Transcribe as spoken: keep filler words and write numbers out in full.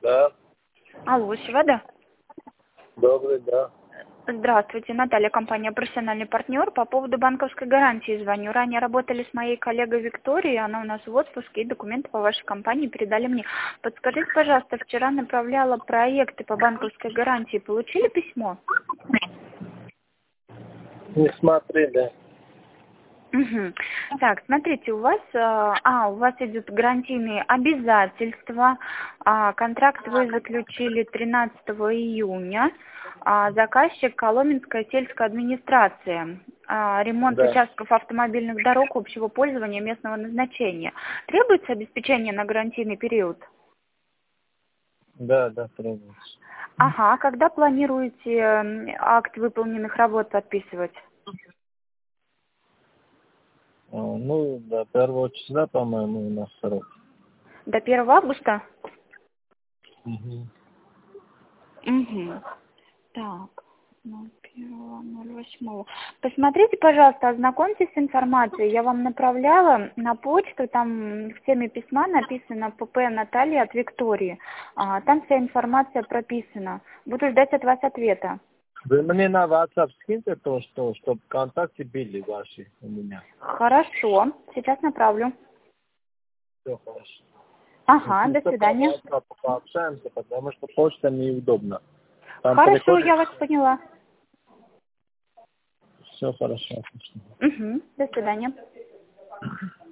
Да. Алло, Севада? Добрый, да. Здравствуйте, Наталья, компания «Профессиональный партнер». По поводу банковской гарантии звоню. Ранее работали с моей коллегой Викторией, она у нас в отпуске, и документы по вашей компании передали мне. Подскажите, пожалуйста, вчера направляла проекты по банковской гарантии. Получили письмо? Не смотрели. Угу. Так, смотрите, у вас, а, а, у вас идут гарантийные обязательства. А, контракт вы заключили тринадцатого июня. А, заказчик Коломенская сельская администрация. А, ремонт Да. участков автомобильных дорог общего пользования местного назначения. Требуется обеспечение на гарантийный период? Да, да, требуется. Ага, когда планируете м, акт выполненных работ подписывать? А, Ну, до первого числа, по-моему, у нас срок. До первого августа? Угу. Угу. Так, ноль первого, ноль восьмого. Посмотрите, пожалуйста, ознакомьтесь с информацией. Я вам направляла на почту, там в теме письма написано ПП Наталья от Виктории. А, там вся информация прописана. Буду ждать от вас ответа. Вы мне на WhatsApp скиньте то, что, чтобы контакты были ваши у меня. Хорошо, сейчас направлю. Все хорошо. Ага, Ну, до чисто по свидания. WhatsApp пообщаемся, потому что почта неудобно. Там Хорошо, приходит, я вас поняла. все хорошо. Отлично. Угу, до свидания.